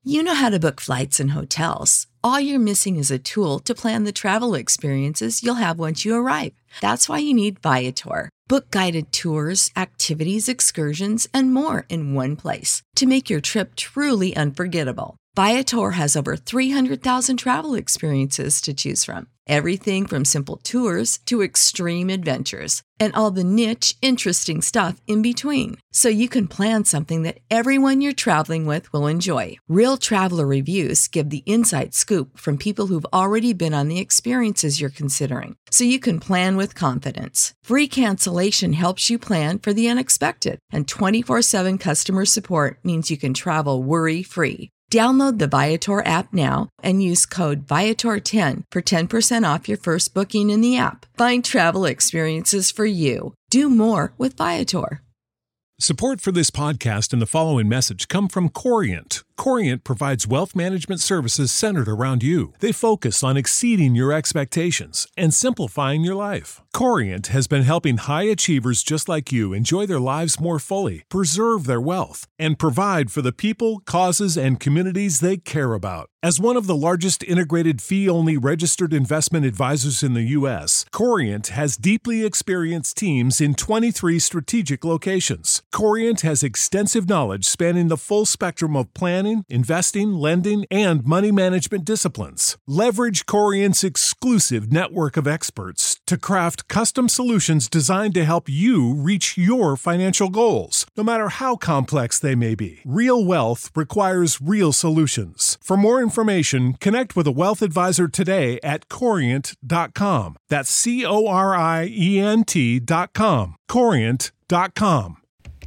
You know how to book flights and hotels. All you're missing is a tool to plan the travel experiences you'll have once you arrive. That's why you need Viator. Book guided tours, activities, excursions, and more in one place to make your trip truly unforgettable. Viator has over 300,000 travel experiences to choose from. Everything from simple tours to extreme adventures and all the niche, interesting stuff in between. So you can plan something that everyone you're traveling with will enjoy. Real traveler reviews give the inside scoop from people who've already been on the experiences you're considering. So you can plan with confidence. Free cancellation helps you plan for the unexpected. And 24/7 customer support means you can travel worry-free. Download the Viator app now and use code Viator10 for 10% off your first booking in the app. Find travel experiences for you. Do more with Viator. Support for this podcast and the following message come from Corient. Corient provides wealth management services centered around you. They focus on exceeding your expectations and simplifying your life. Corient has been helping high achievers just like you enjoy their lives more fully, preserve their wealth, and provide for the people, causes, and communities they care about. As one of the largest integrated fee-only registered investment advisors in the U.S., Corient has deeply experienced teams in 23 strategic locations. Corient has extensive knowledge spanning the full spectrum of planning, investing, lending, and money management disciplines. Leverage Corient's exclusive network of experts to craft custom solutions designed to help you reach your financial goals, no matter how complex they may be. Real wealth requires real solutions. For more information, connect with a wealth advisor today at Corient.com. That's Corient.com. Corient.com.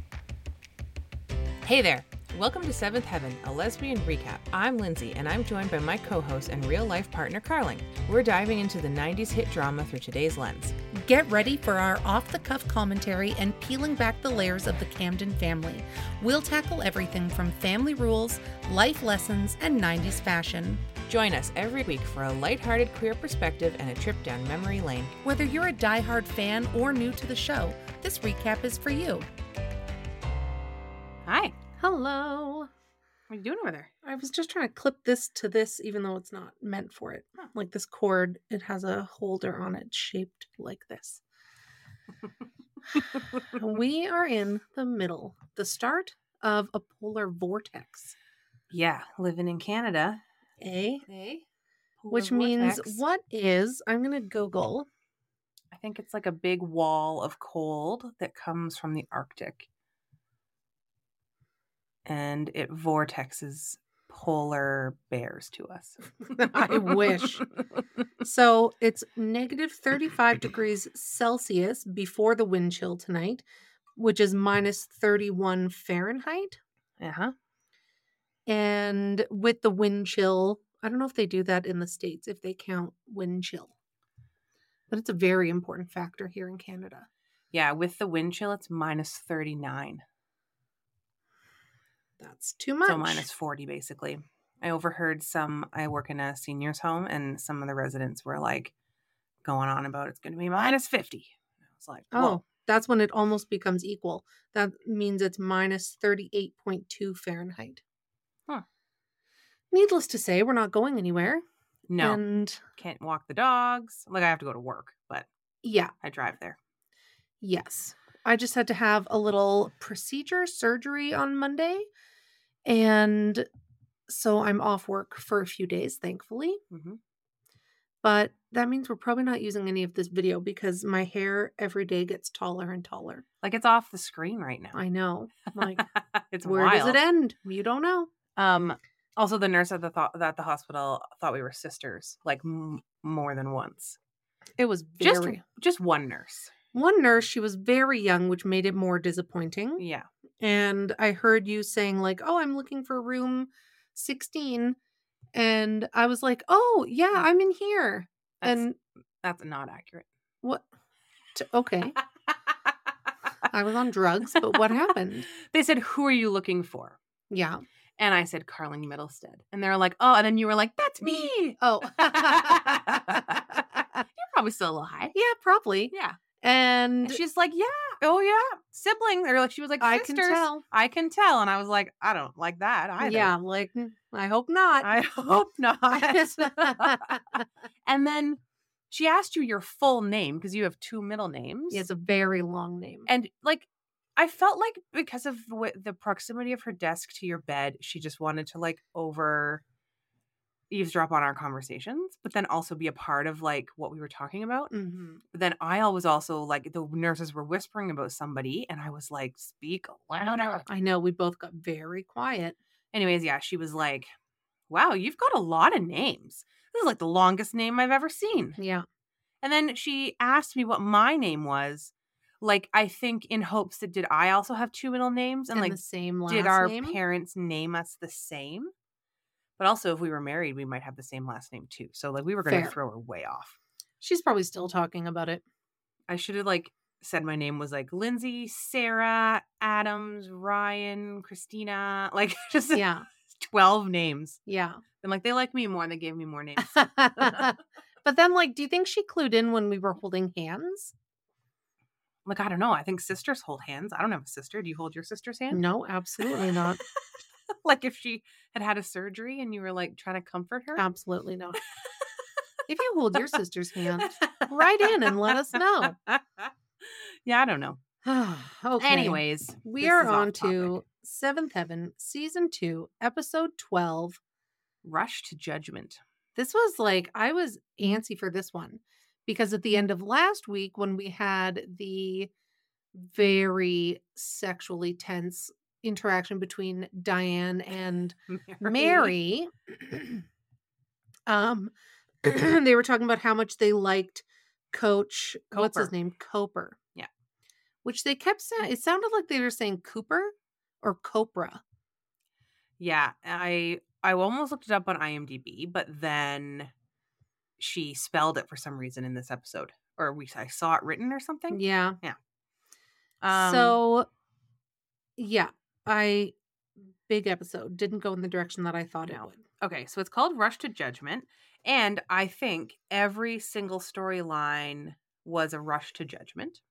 Hey there. Welcome to Seventh Heaven, a lesbian recap. I'm Lindsay, and I'm joined by my co-host and real-life partner, Carling. We're diving into the 90s hit drama through today's lens. Get ready for our off-the-cuff commentary and peeling back the layers of the Camden family. We'll tackle everything from family rules, life lessons, and 90s fashion. Join us every week for a lighthearted queer perspective and a trip down memory lane. Whether you're a diehard fan or new to the show, this recap is for you. Hi. Hello. What are you doing over there? I was just trying to clip this to this, even though it's not meant for it. Like this cord, it has a holder on it shaped like this. We are in the middle, the start of a polar vortex. Yeah, living in Canada. Which means what is, I'm going to Google. I think it's like a big wall of cold that comes from the Arctic. And it vortexes polar bears to us. I wish. So it's negative 35 degrees Celsius before the wind chill tonight, which is minus 31 Fahrenheit. Uh-huh. And with the wind chill, I don't know if they do that in the States, if they count wind chill. But it's a very important factor here in Canada. Yeah, with the wind chill, it's minus 39. That's too much. So minus 40, basically. I overheard I work in a seniors home, and some of the residents were like going on about it's going to be minus 50. I was like, whoa. Oh, that's when it almost becomes equal. That means it's minus 38.2 Fahrenheit. Huh. Needless to say, we're not going anywhere. No. And can't walk the dogs. Like, I have to go to work, but yeah, I drive there. Yes. I just had to have a little surgery on Monday. And so I'm off work for a few days, thankfully. Mm-hmm. But that means we're probably not using any of this video because my hair every day gets taller and taller. Like, it's off the screen right now. I know. Like, it's where wild. does it end? You don't know. Also, the nurse at the hospital thought we were sisters, like more than once. It was very... Just one nurse. One nurse, she was very young, which made it more disappointing. Yeah. And I heard you saying like, oh, I'm looking for room 16. And I was like, oh, yeah, I'm in here. That's not accurate. What? Okay. I was on drugs, but what happened? They said, who are you looking for? Yeah. And I said, Carling Middlestead. And they're like, oh, and then you were like, that's me. Oh. You're probably still a little high. Yeah, probably. Yeah. And she's like, yeah, Oh yeah. Siblings. Or like she was like I sisters. can tell. I can tell. And I was like, I don't like that either. Yeah, like, I hope not. I hope not. And then she asked you your full name because you have 2 middle names. It's a very long name. And like, I felt like because of the proximity of her desk to your bed, she just wanted to like eavesdrop on our conversations, but then also be a part of like what we were talking about. Mm-hmm. But then I was also like, the nurses were whispering about somebody, and I was like, speak louder. I know, we both got very quiet. Anyways, yeah, she was like, wow, you've got a lot of names. This is like the longest name I've ever seen. Yeah. And then she asked me what my name was. Like, I think in hopes that did I also have 2 middle names? And like, the same last did our name? parents name us the same? But also, if we were married, we might have the same last name too. So like, we were going to Fair. throw her way off. She's probably still talking about it. I should have like said my name was like Lindsay, Sarah, Adams, Ryan, Christina, like just Yeah. 12 names. Yeah. And like, they like me more and they gave me more names. But then, like, do you think she clued in when we were holding hands? Like, I don't know. I think sisters hold hands. I don't have a sister. Do you hold your sister's hand? No, absolutely not. Like if she had a surgery and you were like trying to comfort her? Absolutely not. If you hold your sister's hand, write in and let us know. Yeah, I don't know. Okay. Anyways, we this are is off on topic. to Seventh Heaven, Season 2, Episode 12. Rush to Judgment. This was like, I was antsy for this one because at the end of last week, when we had the very sexually tense interaction between Diane and Mary, they were talking about how much they liked Coach, what's his Coper. name? Coper. Yeah. Which they kept saying, it sounded like they were saying Cooper or Copra. Yeah, I almost looked it up on IMDb, but then she spelled it for some reason in this episode, or I saw it written or something. Yeah. Yeah. So, yeah, big episode. Didn't go in the direction that I thought it No. would. Okay, so it's called Rush to Judgment, and I think every single storyline was a rush to judgment.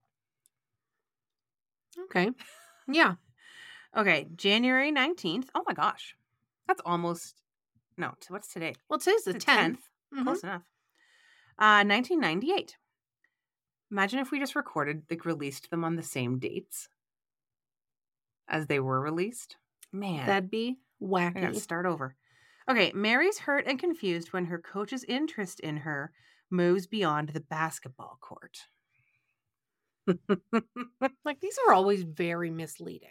Okay. Yeah. Okay, January 19th. Oh my gosh. That's almost, no, what's today? Well, today's the 10th. Mhm. Close enough. 1998. Imagine if we just recorded, like released them on the same dates as they were released. Man. That'd be I gotta wacky. start over. Okay, Mary's hurt and confused when her coach's interest in her moves beyond the basketball court. Like, these are always very misleading.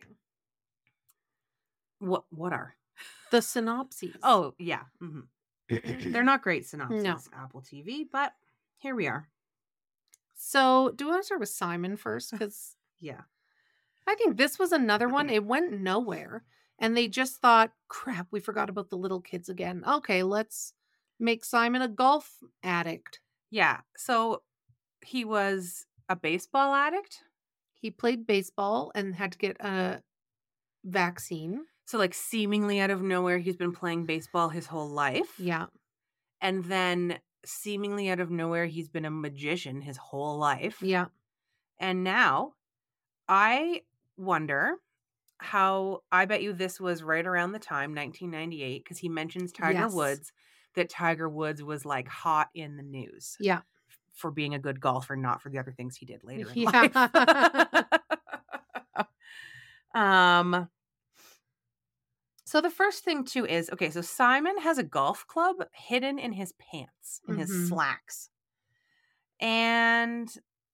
What are? The synopses. Oh, yeah. Mm-hmm. They're not great synopses, No. Apple TV, but here we are. So, do you want to start with Simon first? Because Yeah. I think this was another one. It went nowhere. And they just thought, crap, we forgot about the little kids again. Okay, let's make Simon a golf addict. Yeah. So he was a baseball addict. He played baseball and had to get a vaccine. So like seemingly out of nowhere, he's been playing baseball his whole life. Yeah. And then seemingly out of nowhere, he's been a magician his whole life. Yeah. And now I wonder how, I bet you this was right around the time, 1998, because he mentions Tiger Yes. Woods, that Tiger Woods was like hot in the news Yeah. for being a good golfer, not for the other things he did later in Yeah. life. So the first thing too is, okay, so Simon has a golf club hidden in his pants, in his Mhm. slacks. And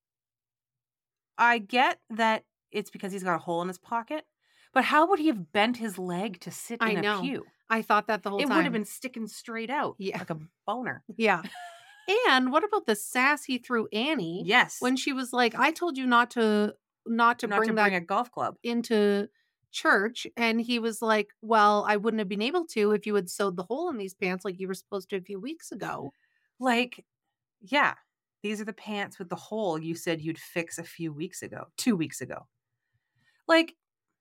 I get that it's because he's got a hole in his pocket, but how would he have bent his leg to sit I in a know. pew? I thought that the whole It time. would have been sticking straight out, Yeah. like a boner. Yeah. And what about the sass he threw Annie Yes, when she was like, I told you not to bring a golf club. into church, and he was like, well, I wouldn't have been able to if you had sewed the hole in these pants like you were supposed to a few weeks ago. Like, yeah, these are the pants with the hole you said you'd fix 2 weeks ago. Like,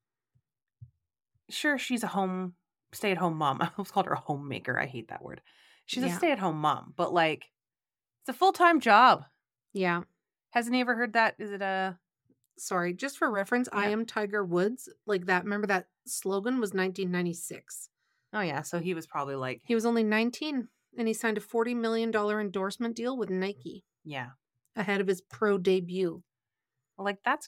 sure, she's a stay-at-home mom. I almost called her a homemaker. I hate that word. She's a Yeah. stay-at-home mom, but like, it's a full-time job. Yeah. Hasn't he ever heard that? Is it a sorry, just for reference, I am Tiger Woods. Like that, remember that slogan was 1996. Oh, yeah. So he was probably like, He was only 19 and he signed a $40 million endorsement deal with Nike yeah. ahead of his pro debut. Well, like that's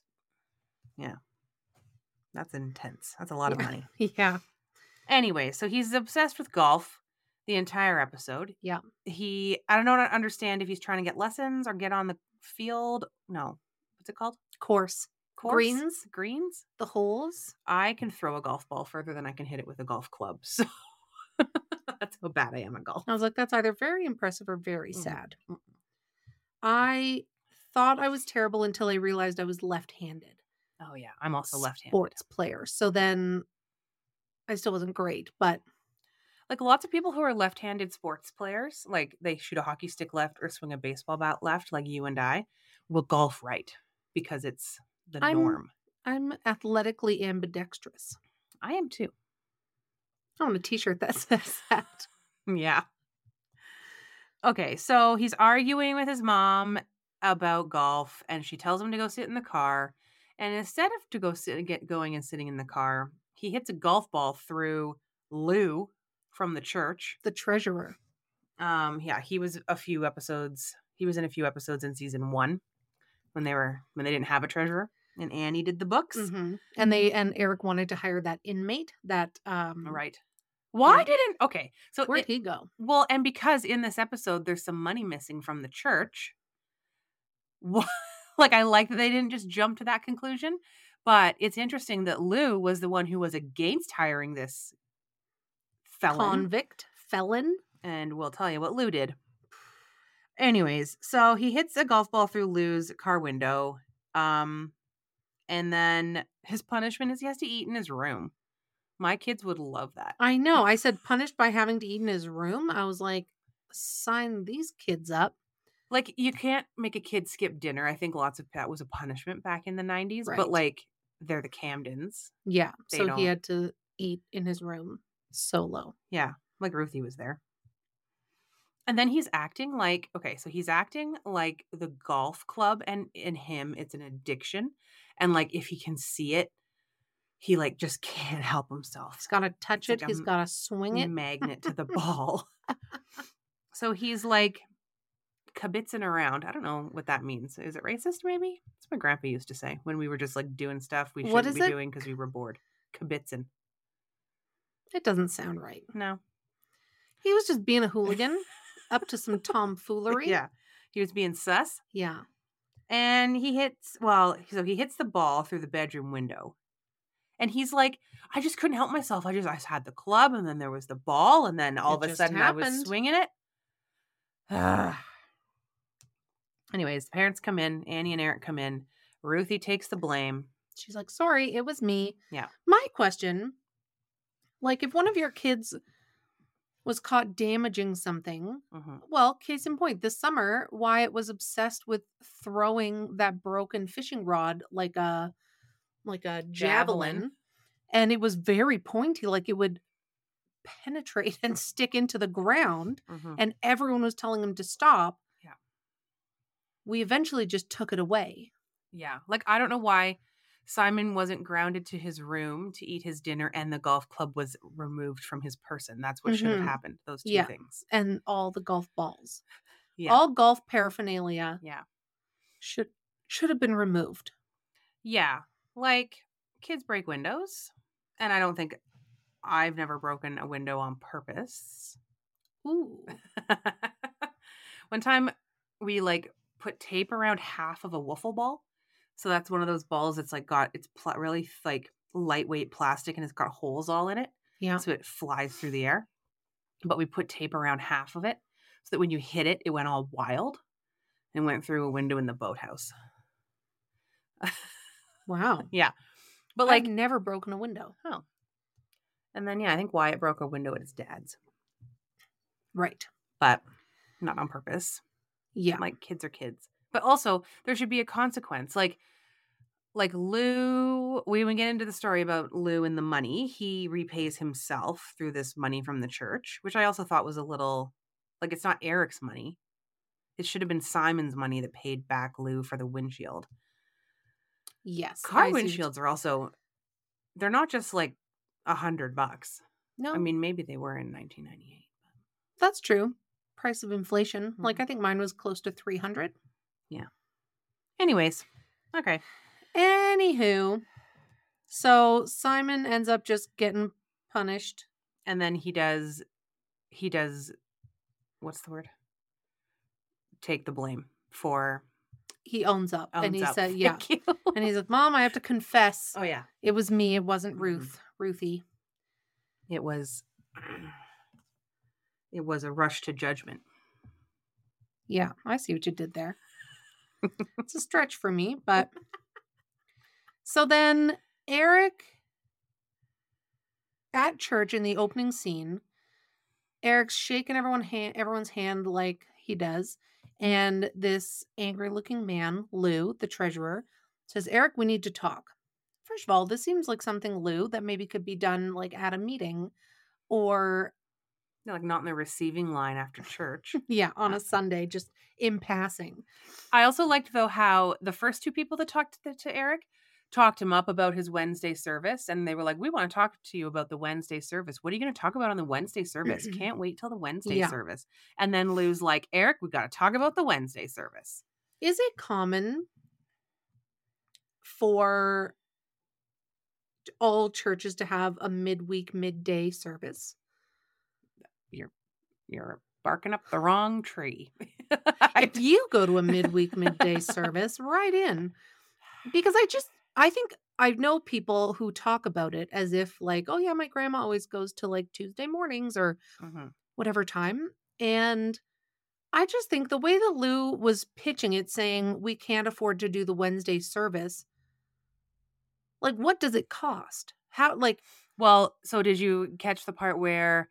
intense. That's a lot of money. Yeah. Anyway, so he's obsessed with golf the entire episode. Yeah. I don't understand if he's trying to get lessons or get on the field. No. What's it called? Course. Greens. Greens? The holes. I can throw a golf ball further than I can hit it with a golf club. So that's how bad I am at golf. I was like, that's either very impressive or very sad. I thought I was terrible until I realized I was left-handed. Oh, yeah. I'm also left-handed. Sports player. So then I still wasn't great, but like lots of people who are left-handed sports players, like they shoot a hockey stick left or swing a baseball bat left, like you and I, will golf right because it's the norm. I'm athletically ambidextrous. I am too. I want a t-shirt that says that. Yeah. Okay, so he's arguing with his mom about golf, and she tells him to go sit in the car. And instead of to go going and sitting in the car, he hits a golf ball through from the church. The treasurer. Yeah, he was in a few episodes in season 1 when they didn't have a treasurer, and Annie did the books. Mm-hmm. And Eric wanted to hire that inmate that right. Why didn't so where'd he go? Well, and because in this episode there's some money missing from the church. Like I like that they didn't just jump to that conclusion, but it's interesting that Lou was the one who was against hiring this felon, and we'll tell you what Lou did. Anyways, so he hits a golf ball through Lou's car window, and then his punishment is he has to eat in his room. My kids would love that. I know. I said punished by having to eat in his room. I was like, sign these kids up. Like, you can't make a kid skip dinner. I think that was a punishment back in the 90s. Right. But, like, they're the Camdens. Yeah. So he had to eat in his room solo. Yeah. Like Ruthie was there. And then he's acting like, the golf club, and in him, it's an addiction. And, like, if he can see it, he, like, just can't help himself. He's got to touch it. He's got to swing it. Magnet to the ball. So he's, like, kibitzing around. I don't know what that means. Is it racist, maybe? That's what my grandpa used to say when we were just, like, doing stuff we shouldn't be doing because we were bored. Kibitzing. It doesn't sound right. No. He was just being a hooligan, up to some tomfoolery. Yeah. He was being sus. Yeah. And he hits the ball through the bedroom window. And he's like, I just couldn't help myself. I had the club, and then there was the ball, and then all of a sudden I was swinging it. Anyways, the parents come in. Annie and Eric come in. Ruthie takes the blame. She's like, sorry, it was me. Yeah. My question, like if one of your kids was caught damaging something, well, case in point, this summer, Wyatt was obsessed with throwing that broken fishing rod like a javelin. And it was very pointy, like it would penetrate and stick into the ground. And everyone was telling him to stop. Yeah. We eventually just took it away. Yeah. Like, I don't know why Simon wasn't grounded to his room to eat his dinner and the golf club was removed from his person. That's what should have happened. Those two things. And all the golf balls. Yeah. All golf paraphernalia. Yeah. Should have been removed. Yeah. Like, kids break windows. And I don't think I've never broken a window on purpose. Ooh. One time we like put tape around half of a wiffle ball. So that's one of those balls that's like really like lightweight plastic and it's got holes all in it. Yeah. So it flies through the air. But we put tape around half of it so that when you hit it, it went all wild and went through a window in the boathouse. Wow. Yeah. But like I've never broken a window. Oh. And then, I think Wyatt broke a window at his dad's. Right. But not on purpose. Yeah. Like, kids are kids. But also, there should be a consequence. Like Lou, we would get into the story about Lou and the money. He repays himself through this money from the church, which I also thought was a little, like, it's not Eric's money. It should have been Simon's money that paid back Lou for the windshield. Yes. Car I see what windshields are also, they're not just like $100. No, I mean, maybe they were in 1998. that's true. Price of inflation. Like, Mhm. I think mine was close to 300. Anyways, okay. Anywho, so Simon ends up just getting punished. And then he does, what's the word? Take the blame for He owns up. And owns he up. said, yeah. Thank you. And he's like, Mom, I have to confess. Oh, yeah. It was me. It wasn't Mhm. Ruthie. It was a rush to judgment. Yeah, I see what you did there. It's a stretch for me, but. So then Eric, at church in the opening scene, Eric's shaking everyone's hand like he does. And this angry-looking man, Lou, the treasurer, says, Eric, we need to talk. First of all, this seems like something, Lou, that maybe could be done like at a meeting or, Like not in the receiving line after church. yeah, on a Sunday, just in passing. I also liked, though, how the first two people that talked to Eric talked him up about his Wednesday service. And they were like, we want to talk to you about the Wednesday service. What are you going to talk about on the Wednesday service? Can't wait till the Wednesday Yeah. service. And then Lou's like, Eric, we got to talk about the Wednesday service. Is it common for all churches to have a midweek, midday service? You're barking up the wrong tree. If you go to a midweek, midday service, write in. Because I think I know people who talk about it as if like, oh yeah, my grandma always goes to like Tuesday mornings or whatever time. And I just think the way that Lou was pitching it, saying we can't afford to do the Wednesday service, like what does it cost? How, like, Well, so did you catch the part where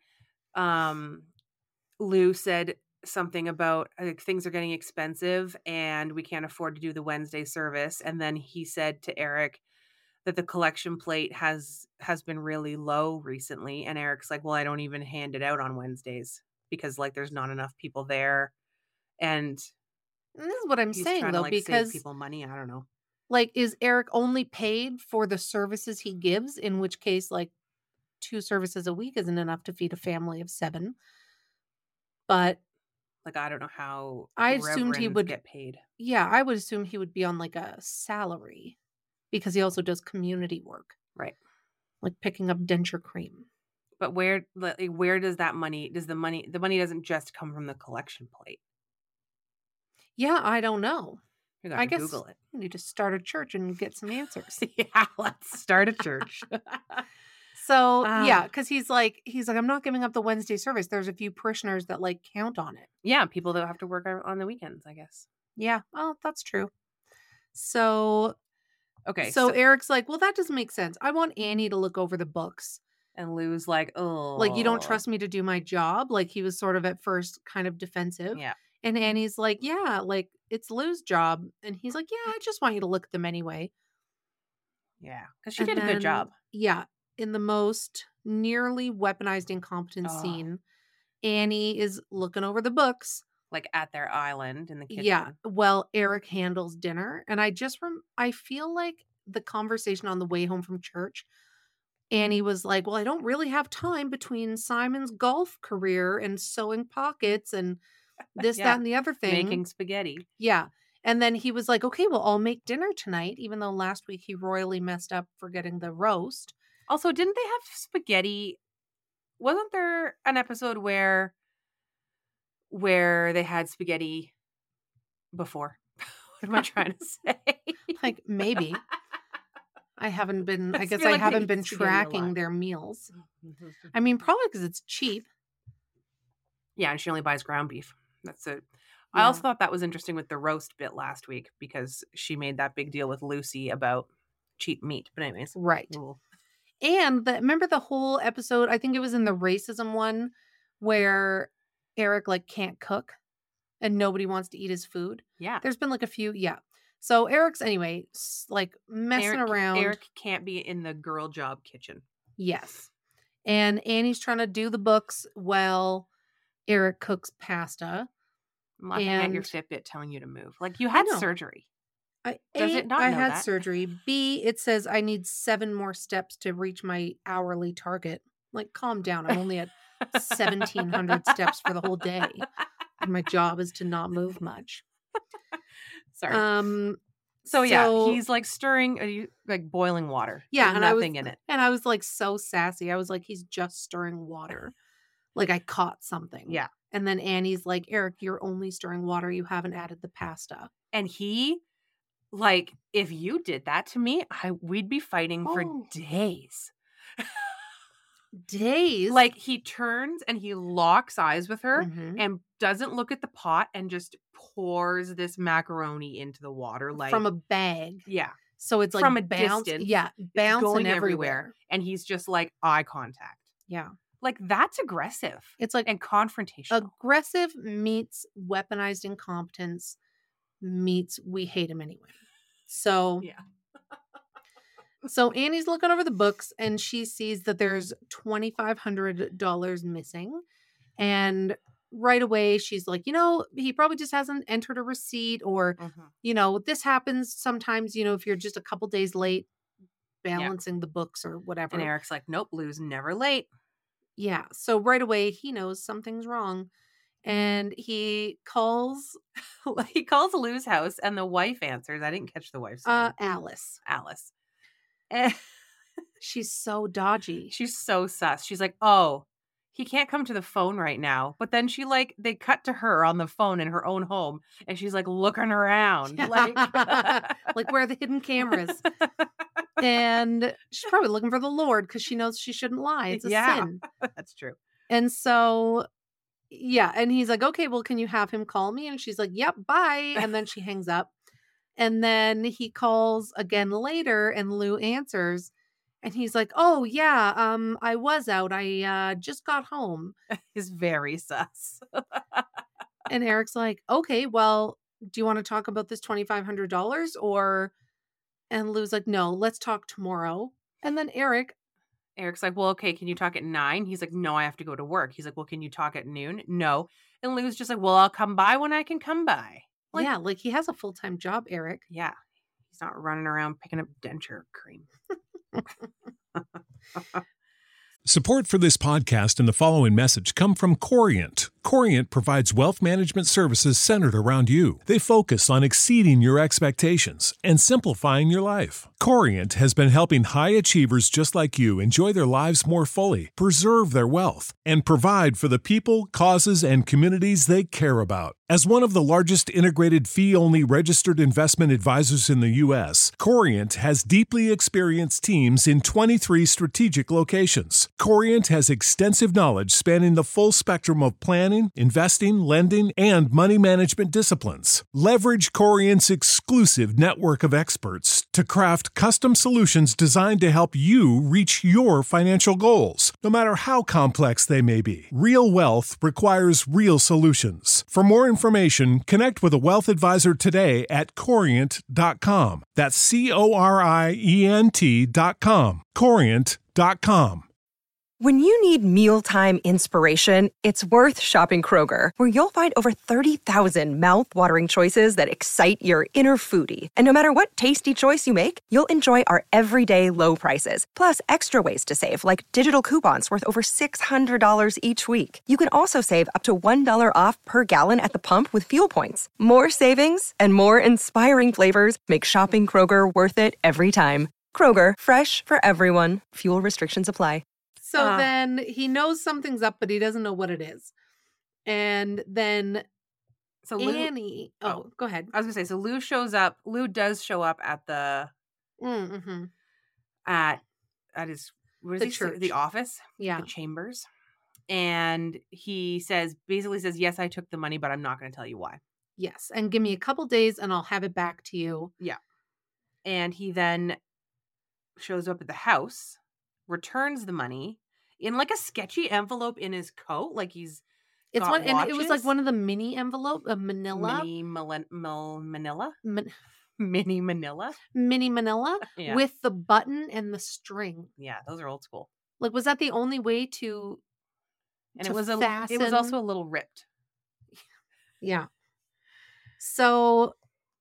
Lou said something about things are getting expensive and we can't afford to do the Wednesday service? And then he said to Eric that the collection plate has been really low recently. And Eric's like, well, I don't even hand it out on Wednesdays because like there's not enough people there. And this is what I'm he's saying trying though, to like because save people money. I don't know. like, is Eric only paid for the services he gives? In which case, like 2 services a week isn't enough to feed a family of 7. But Like, I don't know how I assumed he reverends would get paid. Yeah, I would assume he would be on like a salary because he also does community work. Right. Like picking up denture cream. But where does that money, the money doesn't just come from the collection plate. Yeah, I don't know. You got I to guess Google it. we need to start a church and get some answers. Yeah, let's start a church. So yeah, because he's like, I'm not giving up the Wednesday service. There's a few parishioners that like count on it. Yeah, people that have to work on the weekends, I guess. Yeah, oh, that's true. So Okay. So Eric's like, well, that doesn't make sense. I want Annie to look over the books. And Lou's like, oh. Like, you don't trust me to do my job? Like, he was sort of at first kind of defensive. Yeah. And Annie's like, yeah, like, it's Lou's job. And he's like, yeah, I just want you to look at them anyway. Yeah, because she did a good job. Yeah. In the most nearly weaponized incompetent scene, Annie is looking over the books. Like at their island in the kitchen. Yeah. Well, Eric handles dinner. And I feel like the conversation on the way home from church, Annie was like, well, I don't really have time between Simon's golf career and sewing pockets and this, that, and the other thing. Making spaghetti. Yeah. And then he was like, okay, well, I'll make dinner tonight, even though last week he royally messed up forgetting the roast. Also, didn't they have spaghetti? Wasn't there an episode where they had spaghetti before? What am I trying to say? Like, maybe. I haven't been, I guess feel I like they haven't eat been spaghetti a tracking lot. their meals. I mean, probably because it's cheap. Yeah, and she only buys ground beef. That's it. I Yeah. also thought that was interesting with the roast bit last week because she made that big deal with Lucy about cheap meat. But anyways. Right. Cool. And remember the whole episode, I think it was in the racism one, where Eric like can't cook and nobody wants to eat his food. Yeah. There's been like a few. Yeah. So Eric's anyway, like messing around. Eric can't be in the girl job kitchen. Yes. And Annie's trying to do the books while Eric cooks pasta. I'm laughing at your And- Fitbit telling you to move. Like, you had know. surgery. Does it not I know had that? surgery. B, it says I need 7 more steps to reach my hourly target. Like, calm down. I'm only at 1,700 steps for the whole day. And my job is to not move much. Sorry. So yeah, he's like stirring, like boiling water. Yeah, There's and nothing in it. And I was like so sassy. I was like, he's just stirring water. Like I caught something. Yeah. And then Annie's like, Eric, you're only stirring water. You haven't added the pasta. And he, like, if you did that to me, we'd be fighting for days. Days? Like, he turns and he locks eyes with her and doesn't look at the pot and just pours this macaroni into the water. Like from a bag. Yeah. So it's like from a distance. Yeah. Bouncing going everywhere. And he's just like eye contact. Yeah. Like, that's aggressive. It's like and confrontational. Aggressive meets weaponized incompetence meets we hate him anyway. So yeah. So Annie's looking over the books and she sees that there's $2,500 missing. And right away she's like, he probably just hasn't entered a receipt or, this happens sometimes, if you're just a couple days late balancing the books or whatever. And Eric's like, nope, Lou's never late. Yeah. So right away he knows something's wrong. And he calls Lou's house and the wife answers. I didn't catch the wife's name. Alice. And she's so dodgy. She's so sus. She's like, oh, he can't come to the phone right now. But then they cut to her on the phone in her own home. And she's like looking around. Like, like where are the hidden cameras? And she's probably looking for the Lord because she knows she shouldn't lie. It's a sin. That's true. And so, and he's like, okay, well, can you have him call me? And she's like, yep, bye. And then she hangs up. And then he calls again later and Lou answers. And he's like, oh, yeah, I was out. I just got home. He's very sus. And Eric's like, okay, well, do you want to talk about this $2,500 or... And Lou's like, no, let's talk tomorrow. And then Eric's like, well, okay, can you talk at 9? He's like, no, I have to go to work. He's like, well, can you talk at noon? No. And Lou's just like, well, I'll come by when I can come by. Like he has a full-time job, Eric. Yeah. He's not running around picking up denture cream. Support for this podcast and the following message come from Corient. Corient provides wealth management services centered around you. They focus on exceeding your expectations and simplifying your life. Corient has been helping high achievers just like you enjoy their lives more fully, preserve their wealth, and provide for the people, causes, and communities they care about. As one of the largest integrated fee-only registered investment advisors in the U.S., Corient has deeply experienced teams in 23 strategic locations. Corient has extensive knowledge spanning the full spectrum of planning, investing, lending, and money management disciplines. Leverage Corient's exclusive network of experts to craft custom solutions designed to help you reach your financial goals, no matter how complex they may be. Real wealth requires real solutions. For more information, connect with a wealth advisor today at Corient.com. That's Corient.com. Corient.com. When you need mealtime inspiration, it's worth shopping Kroger, where you'll find over 30,000 mouth-watering choices that excite your inner foodie. And no matter what tasty choice you make, you'll enjoy our everyday low prices, plus extra ways to save, like digital coupons worth over $600 each week. You can also save up to $1 off per gallon at the pump with fuel points. More savings and more inspiring flavors make shopping Kroger worth it every time. Kroger, fresh for everyone. Fuel restrictions apply. So then he knows something's up, but he doesn't know what it is. And then Annie... Oh, go ahead. I was going to say, so Lou shows up. Lou does show up at the... At his... What is the he church. The office? Yeah. The chambers. And he basically says, yes, I took the money, but I'm not going to tell you why. Yes. And give me a couple days and I'll have it back to you. Yeah. And he then shows up at the house, returns the money in like a sketchy envelope in his coat, like he's and it was like one of the mini envelope of Manila. Mini Manila? Mini Manila Yeah. With the button and the string. Yeah, those are old school. Like, was that the only way to And to it was fasten? also a little ripped. Yeah. So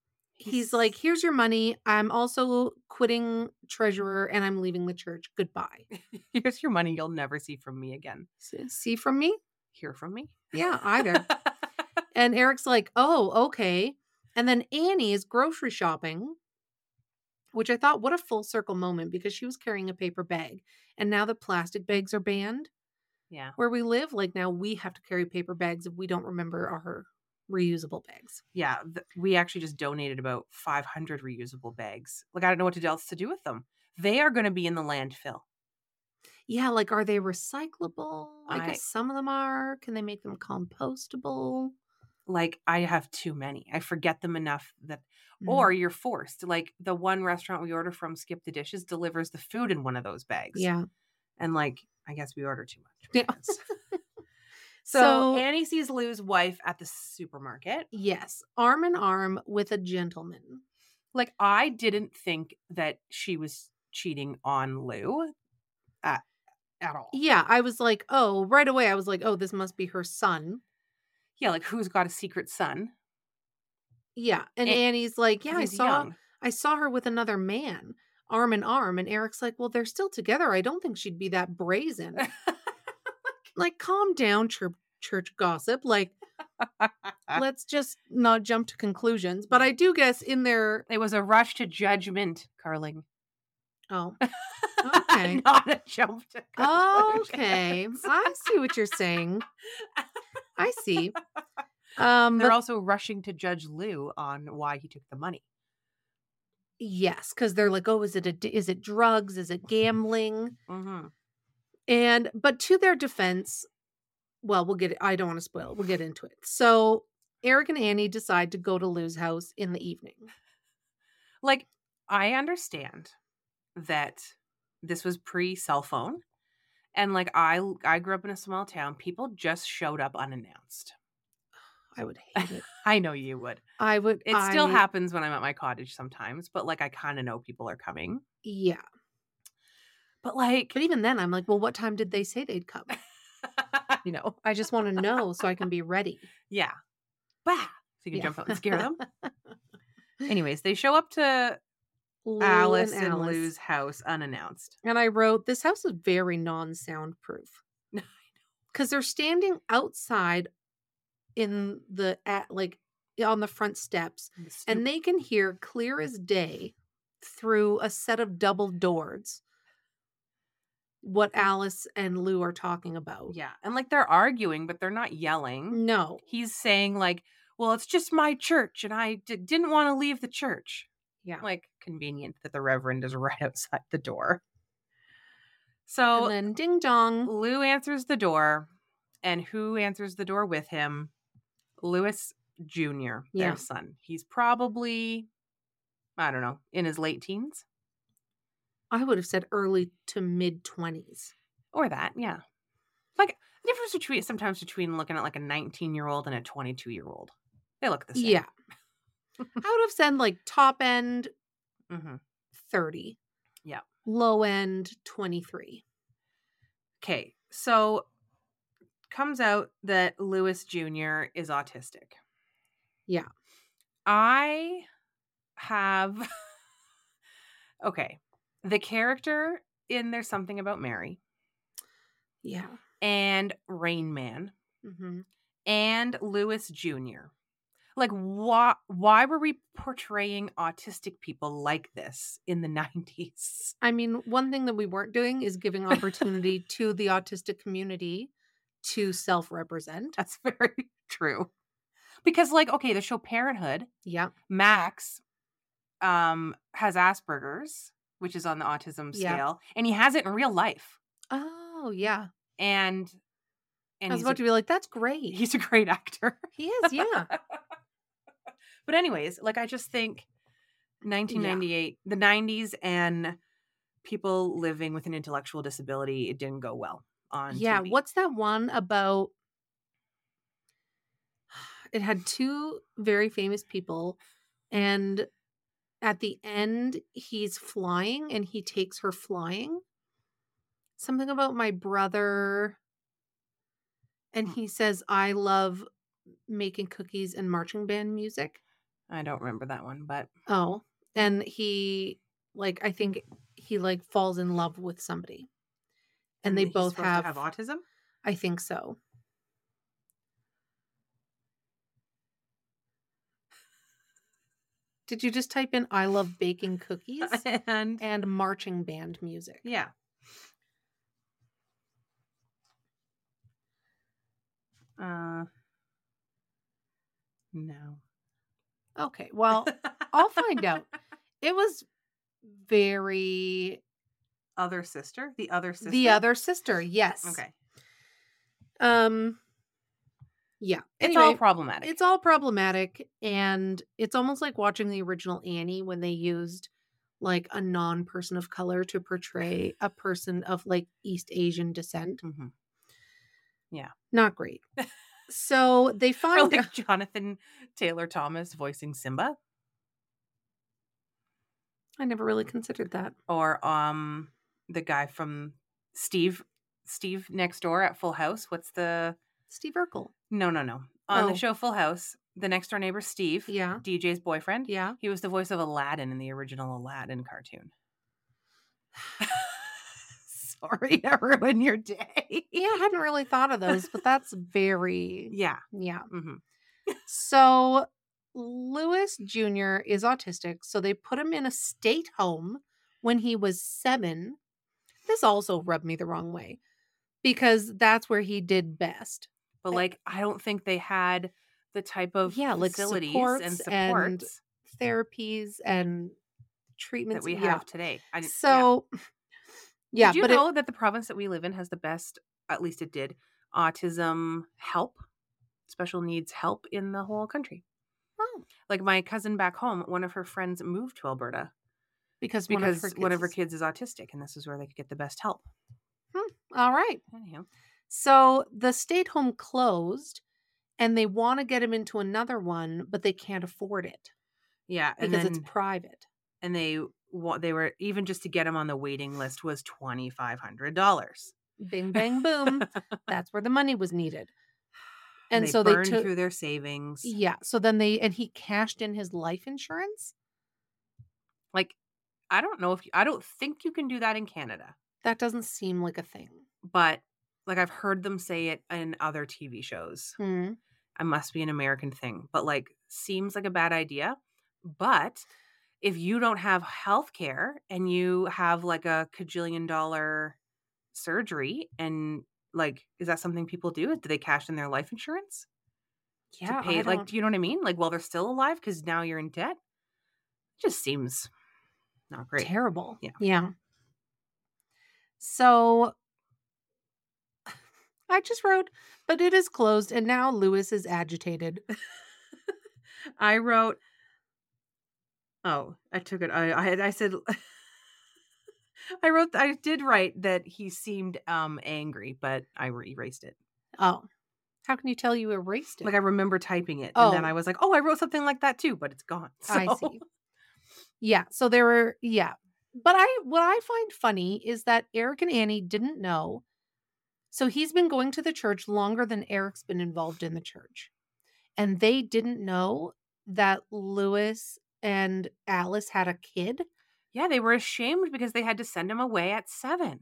He's like, here's your money. I'm also quitting treasurer and I'm leaving the church. Goodbye. Here's your money you'll never see from me again. See from me? Hear from me? Yeah, either. And Eric's like, oh, okay. And then Annie is grocery shopping, which I thought, what a full circle moment, because she was carrying a paper bag. And now the plastic bags are banned Yeah. where we live. Like now we have to carry paper bags if we don't remember our reusable bags. Yeah. We actually just donated about 500 reusable bags. Like, I don't know what else to do with them. They are going to be in the landfill. Yeah, like are they recyclable? I guess some of them are. Can they make them compostable? Like, I have too many. I forget them enough that, or you're forced. Like, the one restaurant we order from, Skip the Dishes, delivers the food in one of those bags. Yeah. And like, I guess we order too much. Yeah. So Annie sees Lou's wife at the supermarket. Yes. Arm in arm with a gentleman. Like, I didn't think that she was cheating on Lou at all. Yeah. I was like, oh, right away. I was like, oh, this must be her son. Yeah, like, who's got a secret son? Yeah. And Annie's like, yeah, he's young. I saw her with another man, arm in arm. And Eric's like, well, they're still together. I don't think she'd be that brazen. Like, calm down, church gossip. Like, let's just not jump to conclusions. But I do guess in there, It was a rush to judgment, Carling. oh, okay. Not a jump to conclusions. Okay. I see what you're saying. I see. They're But also rushing to judge Lou on why he took the money. yes, because they're like, oh, is it drugs? Is it gambling? Mm-hmm. But to their defense, well, I don't want to spoil it. We'll get into it. So Eric and Annie decide to go to Lou's house in the evening. Like, I understand that this was pre-cell phone. And like, I grew up in a small town. People just showed up unannounced. I would hate it. I know you would. I would. It still happens when I'm at my cottage sometimes, but like, I kind of know people are coming. Yeah. But like, But even then, I'm like, well, what time did they say they'd come? I just want to know so I can be ready. Yeah. Bah! So you can Yeah. jump out and scare them. Anyways, they show up to Lou Alice and and Alice. Lou's house unannounced. And I wrote, this house is very non-soundproof. Because they're standing outside in on the front steps, and they can hear clear as day through a set of double doors what Alice and Lou are talking about. Yeah. And like, they're arguing, but they're not yelling. No. He's saying like, well, it's just my church and I didn't want to leave the church. Yeah. Like, convenient that the Reverend is right outside the door. So And then ding dong. Lou answers the door. And who answers the door with him? Louis Jr., their son. He's probably, I don't know, in his late teens. I would have said early to mid 20s. Or that, yeah. Like, the difference between looking at like a 19-year-old and a 22-year-old. They look the same. Yeah. I would have said like top end 30. Yeah. Low end 23. Okay, so comes out that Louis Jr. is autistic. Yeah. I have okay. The character in There's Something About Mary. Yeah. And Rain Man. Mm-hmm. And Louis Jr. Like, why were we portraying autistic people like this in the 90s? I mean, one thing that we weren't doing is giving opportunity to the autistic community to self-represent. That's very true. Because, like, okay, the show Parenthood. Yeah. Max has Asperger's, which is on the autism scale, and he has it in real life. Oh, yeah. And I was about to be like, that's great. He's a great actor. He is, yeah. But anyways, like, I just think 1998, the 90s, and people living with an intellectual disability, it didn't go well on TV. What's that one about? It had two very famous people, and at the end, he's flying, and he takes her flying. Something about my brother, and he says, I love making cookies and marching band music. I don't remember that one, but Oh, and he I think he falls in love with somebody, and they he's both supposed to have autism. I think so. Did you just type in "I love baking cookies" and marching band music? Yeah. No. Okay, well, I'll find out. It was very Other sister? The other sister? The Other Sister, yes. Okay. Yeah. It's Anyway, all problematic. It's all problematic, and it's almost like watching the original Annie when they used a non-person of color to portray a person of East Asian descent. Mm-hmm. Yeah. Not great. So they Or find Jonathan Taylor Thomas voicing Simba. I never really considered that. Or the guy from Steve next door at Full House. What's the Steve Urkel. No. On the show Full House, the next door neighbor Steve, Yeah. DJ's boyfriend. Yeah. He was the voice of Aladdin in the original Aladdin cartoon. Sorry to ruin your day. Yeah, I hadn't really thought of those, but that's very Yeah. Mm-hmm. So Louis Jr. is autistic, so they put him in a state home when he was 7. This also rubbed me the wrong way because that's where he did best. But I don't think they had the type of facilities and supports and therapies and treatments that we have today. Did you know that the province that we live in has the best, at least it did, autism help, special needs help in the whole country? Oh. My cousin back home, one of her friends moved to Alberta because one of her kids is autistic, and this is where they could get the best help. All right. Anyhow. So the state home closed, and they want to get him into another one, but they can't afford it. Yeah, because it's private. And they were, even just to get him on the waiting list was $2,500. Bing, bang, boom. That's where the money was needed. And they so burned they took through their savings. Yeah. So then he cashed in his life insurance. I don't think you can do that in Canada. That doesn't seem like a thing. But I've heard them say it in other TV shows. It must be an American thing, but seems like a bad idea. But if you don't have health care and you have a $1,000,000,000 surgery and is that something people do? Do they cash in their life insurance? Yeah. To pay, do you know what I mean? While they're still alive, because now you're in debt. It just seems not great. Terrible. Yeah. Yeah. So I just wrote, but it is closed and now Louis is agitated. I wrote, I took it. I said, I did write that he seemed angry, but I erased it. Oh, how can you tell you erased it? I remember typing it, and then I was like, oh, I wrote something like that too, but it's gone. So. I see. Yeah. So there were, But what I find funny is that Eric and Annie didn't know. So he's been going to the church longer than Eric's been involved in the church. And they didn't know that Louis and Alice had a kid. Yeah, they were ashamed because they had to send him away at 7.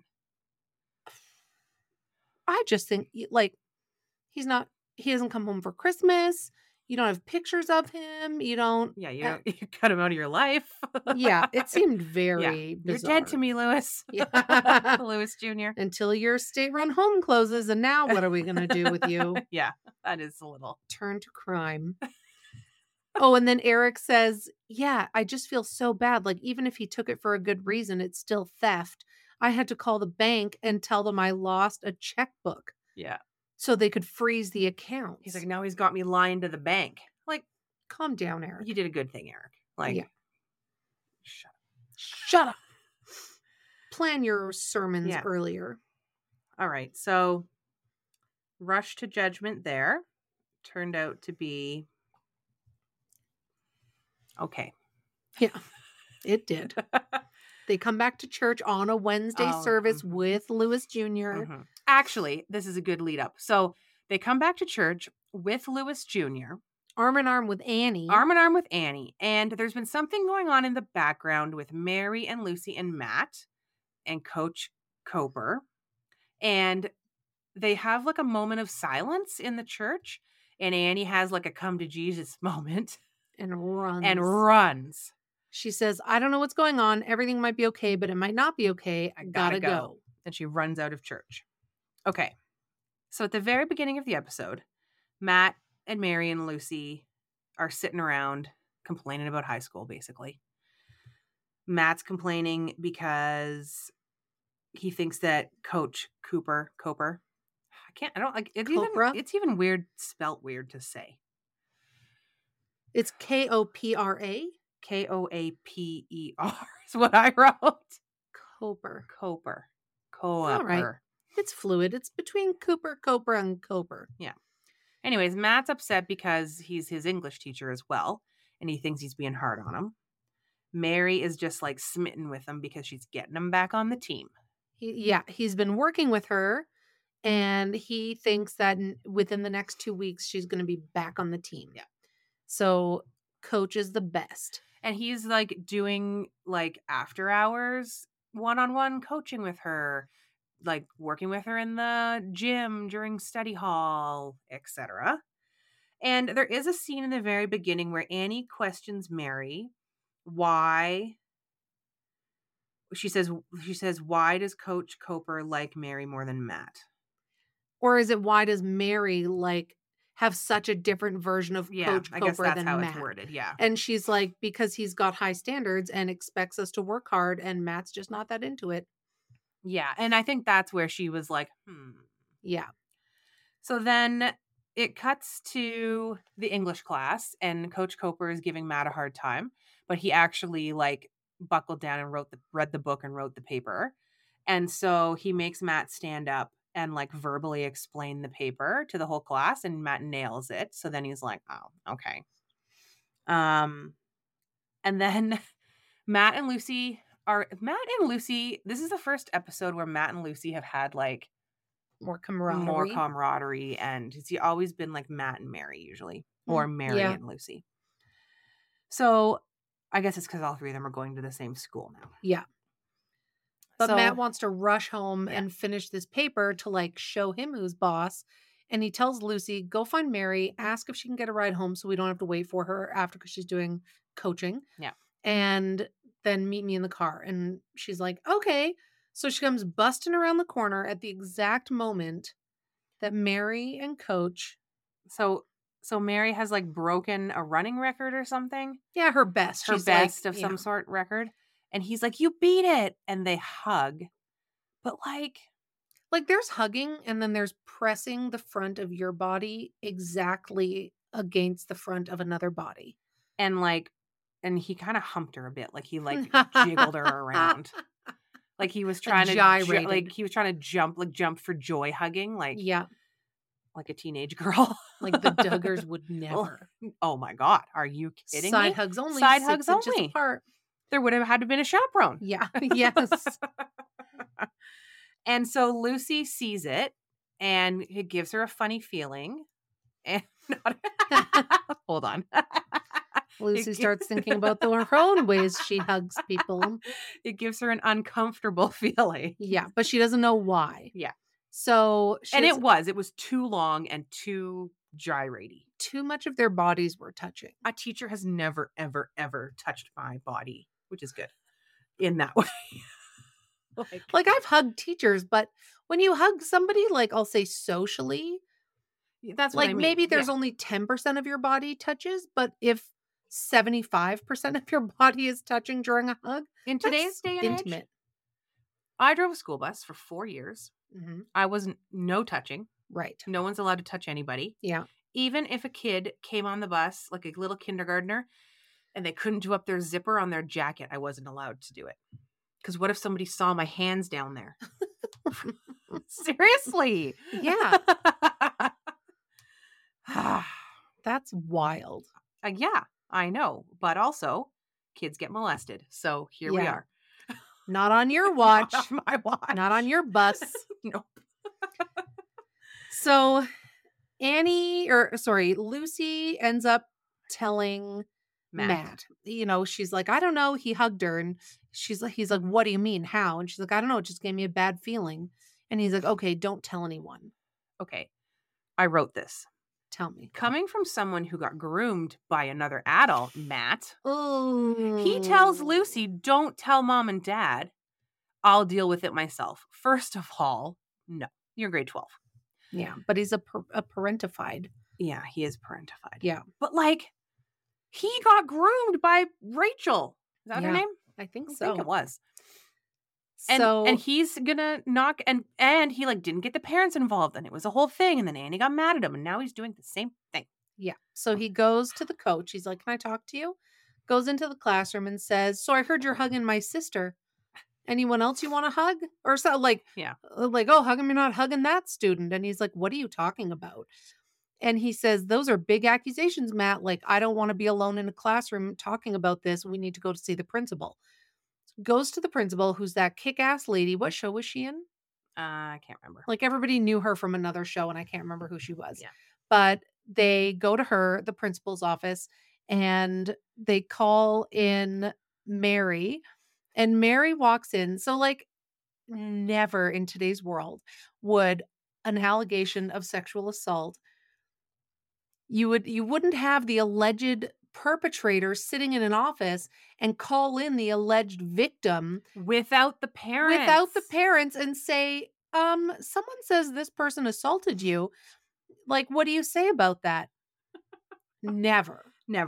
I just think he doesn't come home for Christmas. You don't have pictures of him. You don't. Yeah, you cut him out of your life. Yeah, it seemed very bizarre. You're dead to me, Louis. Yeah. Louis Jr. Until your state-run home closes, and now what are we going to do with you? Yeah, that is a little. Turn to crime. Oh, and then Eric says, yeah, I just feel so bad. Even if he took it for a good reason, it's still theft. I had to call the bank and tell them I lost a checkbook. Yeah. So they could freeze the account. He's now he's got me lying to the bank. Calm down, Eric. You did a good thing, Eric. Yeah. Shut up. Plan your sermons earlier. All right. So rush to judgment there turned out to be okay. Yeah, it did. They come back to church on a Wednesday service with Louis Jr. Mm-hmm. Actually, this is a good lead up. So they come back to church with Louis Jr. arm in arm with Annie. Arm in arm with Annie. And there's been something going on in the background with Mary and Lucy and Matt and Coach Coper. And they have like a moment of silence in the church. And Annie has like a come to Jesus moment. And runs. And runs. She says, I don't know what's going on. Everything might be okay, but it might not be okay. I gotta go. And she runs out of church. Okay. So at the very beginning of the episode, Matt and Mary and Lucy are sitting around complaining about high school, basically. Matt's complaining because he thinks that Coach Coper, it's even weird, spelt weird to say. It's Kopra. Koaper is what I wrote. Coper. All right. It's fluid. It's between Coper, and Coper. Yeah. Anyways, Matt's upset because he's his English teacher as well, and he thinks he's being hard on him. Mary is just like smitten with him because she's getting him back on the team. He's been working with her, and he thinks that within the next 2 weeks, she's going to be back on the team. Yeah. So Coach is the best. And he's like doing like after hours one-on-one coaching with her, like working with her in the gym during study hall, etc. And there is a scene in the very beginning where Annie questions Mary why. She says, why does Coach Coper like Mary more than Matt? Or is it why does Mary like have such a different version of Coach Coper I guess that's than how Matt? It's worded, yeah. And she's like, because he's got high standards and expects us to work hard, and Matt's just not that into it. Yeah, and I think that's where she was like, Yeah. So then it cuts to the English class, and Coach Coper is giving Matt a hard time, but he actually like buckled down and read the book and wrote the paper. And so he makes Matt stand up and like verbally explain the paper to the whole class, and Matt nails it. So then he's like, oh, okay. And then Matt and Lucy, this is the first episode where Matt and Lucy have had like more camaraderie, and it's always been like Matt and Mary usually, or Mary and Lucy. So I guess it's because all three of them are going to the same school now. Yeah. But Matt wants to rush home and finish this paper to like show him who's boss. And he tells Lucy, go find Mary, ask if she can get a ride home so we don't have to wait for her after because she's doing coaching. Yeah. And then meet me in the car. And she's like, okay. So she comes busting around the corner at the exact moment that Mary and Coach. So Mary has like broken a running record or something. Yeah, her best. Her best of some sort record. And he's like, you beat it. And they hug. But like there's hugging and then there's pressing the front of your body exactly against the front of another body. And he kind of humped her a bit. Like he like jiggled her around. Like he was trying to gyrate. He was trying to jump for joy hugging. Like, yeah. Like a teenage girl. Like the Duggars would never. Oh my God. Are you kidding Side me? hugs only. Side 6 hugs inches only. apart. There would have had to been a chaperone. Yeah. Yes. And so Lucy sees it and it gives her a funny feeling. And hold on. Lucy starts thinking about her own ways she hugs people. It gives her an uncomfortable feeling. Yeah, but she doesn't know why. Yeah. So it was too long and too gyratey. Too much of their bodies were touching. A teacher has never, ever, ever touched my body, which is good in that way. Like I've hugged teachers, but when you hug somebody, like I'll say socially, that's what like I mean. Maybe there's only 10% of your body touches, but if 75% of your body is touching during a hug, in today's day and intimate. Age, I drove a school bus for 4 years. Mm-hmm. I wasn't no touching. Right. No one's allowed to touch anybody. Yeah. Even if a kid came on the bus, like a little kindergartner, and they couldn't do up their zipper on their jacket, I wasn't allowed to do it. Because what if somebody saw my hands down there? Seriously. Yeah. That's wild. Yeah, I know. But also, kids get molested. So here we are. Not on your watch. Not on my watch. Not on your bus. Nope. So Lucy ends up telling Matt. She's like, I don't know. He hugged her, and he's like, what do you mean? How? And she's like, I don't know. It just gave me a bad feeling. And he's like, okay, don't tell anyone. Okay. I wrote this. Tell me. Coming from someone who got groomed by another adult, Matt, Oh, he tells Lucy, don't tell mom and dad. I'll deal with it myself. First of all, no, you're grade 12. Yeah, but he's a parentified. Yeah, he is parentified. Yeah. But he got groomed by Rachel. Is that her name? I think I so. think it was. So And he's gonna knock and he didn't get the parents involved, and it was a whole thing, and then Annie got mad at him, and now he's doing the same thing. yeah. So he goes to the coach. He's like, can I talk to you? Goes into the classroom and says, so I heard you're hugging my sister. Anyone else you want to hug? Or so oh, how come you're not hugging that student? And he's like, what are you talking about? And he says, those are big accusations, Matt. I don't want to be alone in a classroom talking about this. We need to go to see the principal. Goes to the principal, who's that kick-ass lady. What show was she in? I can't remember. Everybody knew her from another show, and I can't remember who she was. Yeah. But they go to her, the principal's office, and they call in Mary. And Mary walks in. So, never in today's world would an allegation of sexual assault, you wouldn't have the alleged perpetrator sitting in an office and call in the alleged victim Without the parents. And say, someone says this person assaulted you. What do you say about that? Never.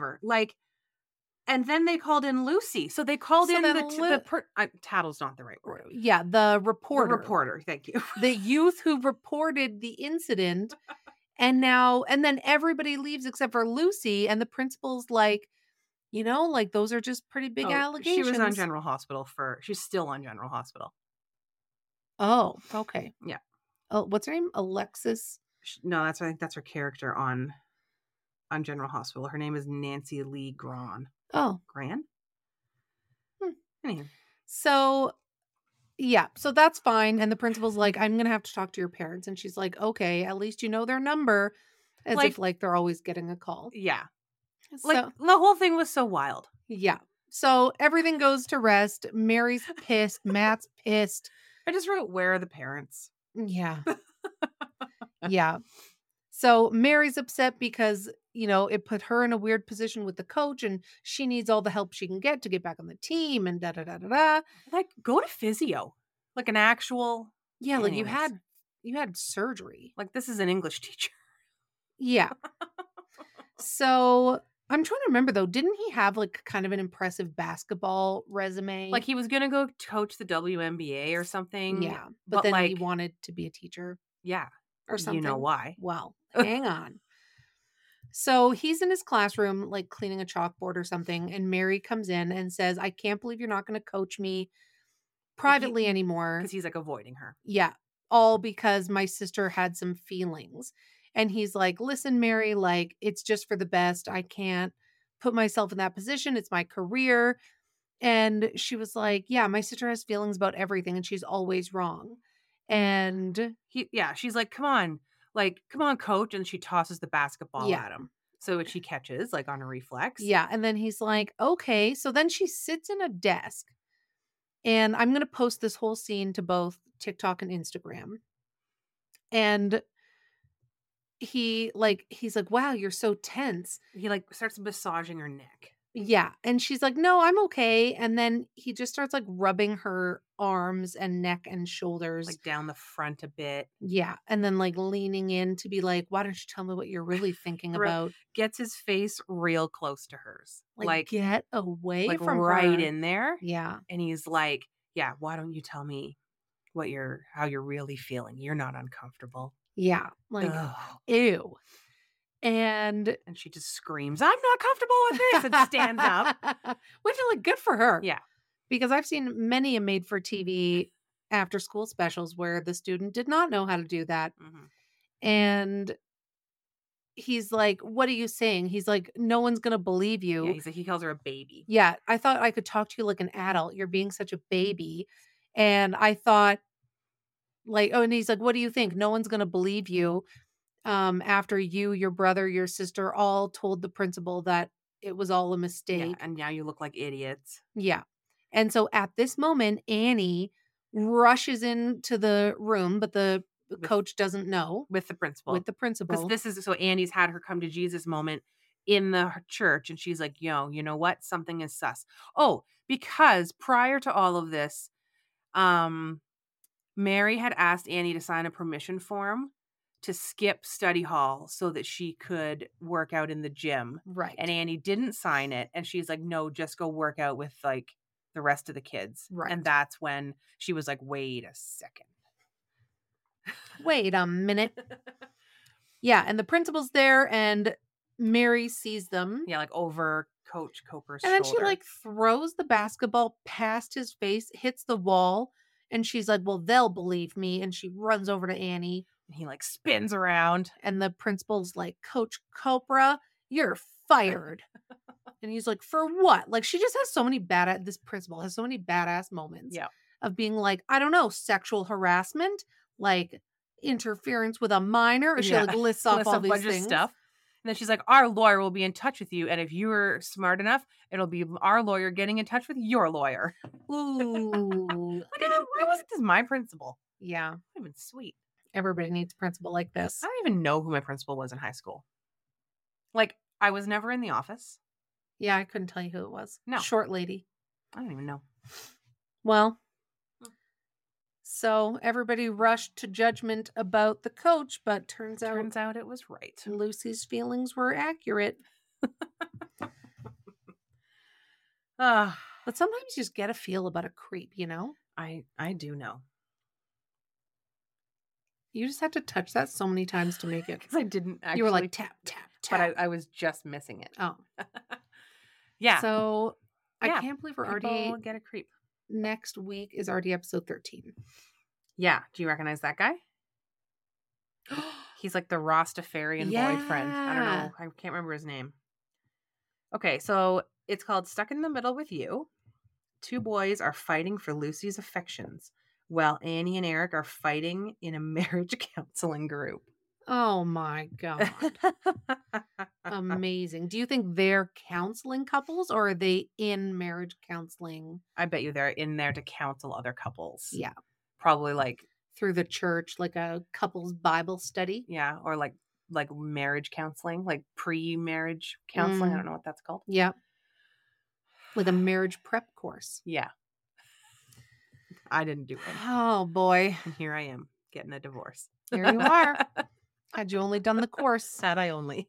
And then they called in Lucy. So they called in tattle's not the right word. Yeah, the reporter. The reporter, thank you. The youth who reported the incident. And then everybody leaves except for Lucy, and the principal's like, those are just pretty big allegations. She was on General Hospital she's still on General Hospital. Oh, okay. Yeah. Oh, what's her name? Alexis? No, I think that's her character on General Hospital. Her name is Nancy Lee Gran. Oh. Gran? Anyhow. So, yeah, so that's fine. And the principal's like, I'm going to have to talk to your parents. And she's like, okay, at least you know their number. As if they're always getting a call. Yeah. So, the whole thing was so wild. Yeah. So everything goes to rest. Mary's pissed. Matt's pissed. I just wrote, where are the parents? Yeah. Yeah. So Mary's upset because, it put her in a weird position with the coach, and she needs all the help she can get to get back on the team, and da-da-da-da-da. Go to physio. An actual... Yeah, you had surgery. This is an English teacher. Yeah. So I'm trying to remember, though. Didn't he have kind of an impressive basketball resume? He was going to go coach the WNBA or something. Yeah. But then he wanted to be a teacher. Yeah. Or something. You know why. Well, hang on. So he's in his classroom, cleaning a chalkboard or something. And Mary comes in and says, I can't believe you're not going to coach me privately anymore. Because he's avoiding her. Yeah. All because my sister had some feelings. And he's like, listen, Mary, it's just for the best. I can't put myself in that position. It's my career. And she was like, yeah, my sister has feelings about everything, and she's always wrong. And she's like, come on, coach. And she tosses the basketball at him. So which he catches on a reflex. Yeah. And then he's like, okay. So then she sits in a desk, and I'm going to post this whole scene to both TikTok and Instagram. And he's like, wow, you're so tense. He starts massaging her neck. Yeah. And she's like, no, I'm okay. And then he just starts rubbing her arms and neck and shoulders. Down the front a bit. Yeah. And then leaning in to be like, why don't you tell me what you're really thinking about? Gets his face real close to hers. Get away from right her. in there. Yeah. And he's like, yeah, why don't you tell me how you're really feeling? You're not uncomfortable. Yeah. Ew. And she just screams, I'm not comfortable with this, and stands up. Which is good for her. Yeah. Because I've seen many a made-for-TV after-school specials where the student did not know how to do that. Mm-hmm. And he's like, what are you saying? He's like, no one's going to believe you. Yeah, he calls her a baby. Yeah, I thought I could talk to you like an adult. You're being such a baby. And I thought, and he's like, what do you think? No one's going to believe you. after you, your brother, your sister all told the principal that it was all a mistake. Yeah, and now you look like idiots. Yeah. And so at this moment, Annie rushes into the room, but the coach doesn't know. With the principal. Because this is, so Annie's had her come to Jesus moment in the church, and she's like, yo, you know what? Something is sus. Oh, because prior to all of this, Mary had asked Annie to sign a permission form to skip study hall so that she could work out in the gym. Right. And Annie didn't sign it. And she's like, no, just go work out with like the rest of the kids. Right. And that's when she was like, wait a second. Wait a minute. Yeah. And the principal's there and Mary sees them. Yeah, like over Coach Coper's and then shoulder. she like throws the basketball past his face, hits the wall. And she's like, well, they'll believe me. And she runs over to Annie. And he like spins around. And the principal's like, Coach Copra, you're fired. And he's like, for what? Like, she just has so many this principal has so many badass moments of being like, I don't know, sexual harassment, like interference with a minor. Or she like lists off all these things. Stuff. And then she's like, our lawyer will be in touch with you. And if you're smart enough, it'll be our lawyer getting in touch with your lawyer. Ooh. Why wasn't this my principal? Yeah. That would have been sweet. Everybody needs a principal like this. I don't even know who my principal was in high school. Like, I was never in the office. Yeah, I couldn't tell you who it was. No. Short lady. I don't even know. Well, so everybody rushed to judgment about the coach, but turns out it was right. Lucy's feelings were accurate. But sometimes you just get a feel about a creep, you know? I do know. You just had to touch that so many times to make it. Because I didn't actually. You were like, tap, tap, tap. But I was just missing it. Oh. Yeah. So I can't believe we're already. Get a creep. Next week is already episode 13. Yeah. Do you recognize that guy? He's like the Rastafarian boyfriend. I don't know. I can't remember his name. Okay. So it's called Stuck in the Middle with You. Two boys are fighting for Lucy's affections, while Annie and Eric are fighting in a marriage counseling group. Oh my God. Amazing. Do you think they're counseling couples or are they in marriage counseling? I bet you they're in there to counsel other couples. Yeah. Probably like through the church, like a couples Bible study. Yeah. Or like marriage counseling, like pre-marriage counseling. I don't know what that's called. Yeah. Like a marriage prep course. Yeah. I didn't do it. Oh boy. And here I am getting a divorce. Here you are. Had you only done the course. Had I only.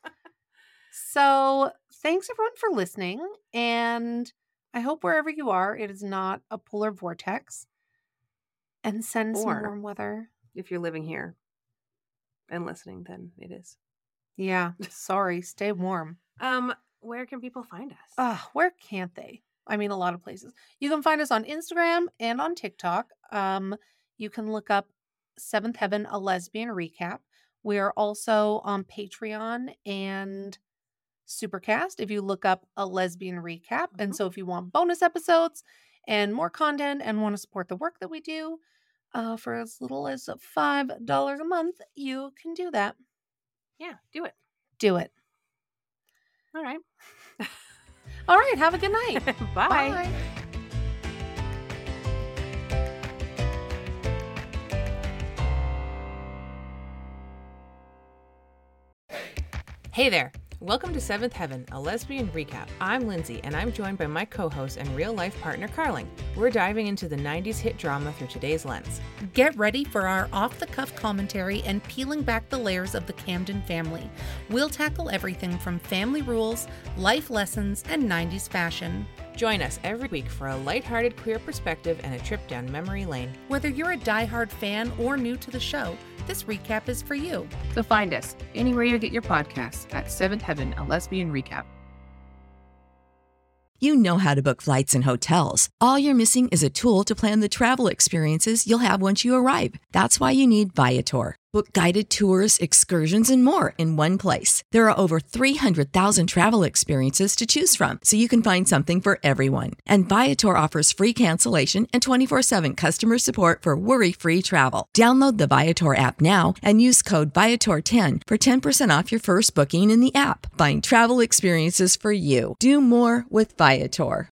So thanks everyone for listening. And I hope wherever you are, it is not a polar vortex. And send some warm weather. If you're living here and listening, then it is. Yeah. Sorry. Stay warm. Where can people find us? Where can't they? I mean, a lot of places. You can find us on Instagram and on TikTok. You can look up Seventh Heaven, a lesbian recap. We are also on Patreon and Supercast if you look up a lesbian recap. And so if you want bonus episodes and more content and want to support the work that we do for as little as $5 a month, you can do that. Yeah, do it. Do it. All right. All right. Have a good night. Bye. Bye. Hey there. Welcome to Seventh Heaven, a lesbian recap. I'm Lindsay, and I'm joined by my co-host and real-life partner, Carling. We're diving into the 90s hit drama through today's lens. Get ready for our off-the-cuff commentary and peeling back the layers of the Camden family. We'll tackle everything from family rules, life lessons, and 90s fashion. Join us every week for a lighthearted queer perspective and a trip down memory lane. Whether you're a diehard fan or new to the show, this recap is for you. So find us anywhere you get your podcasts at Seventh Heaven, a lesbian recap. You know how to book flights and hotels. All you're missing is a tool to plan the travel experiences you'll have once you arrive. That's why you need Viator. Book guided tours, excursions, and more in one place. There are over 300,000 travel experiences to choose from, so you can find something for everyone. And Viator offers free cancellation and 24/7 customer support for worry-free travel. Download the Viator app now and use code Viator10 for 10% off your first booking in the app. Find travel experiences for you. Do more with Viator.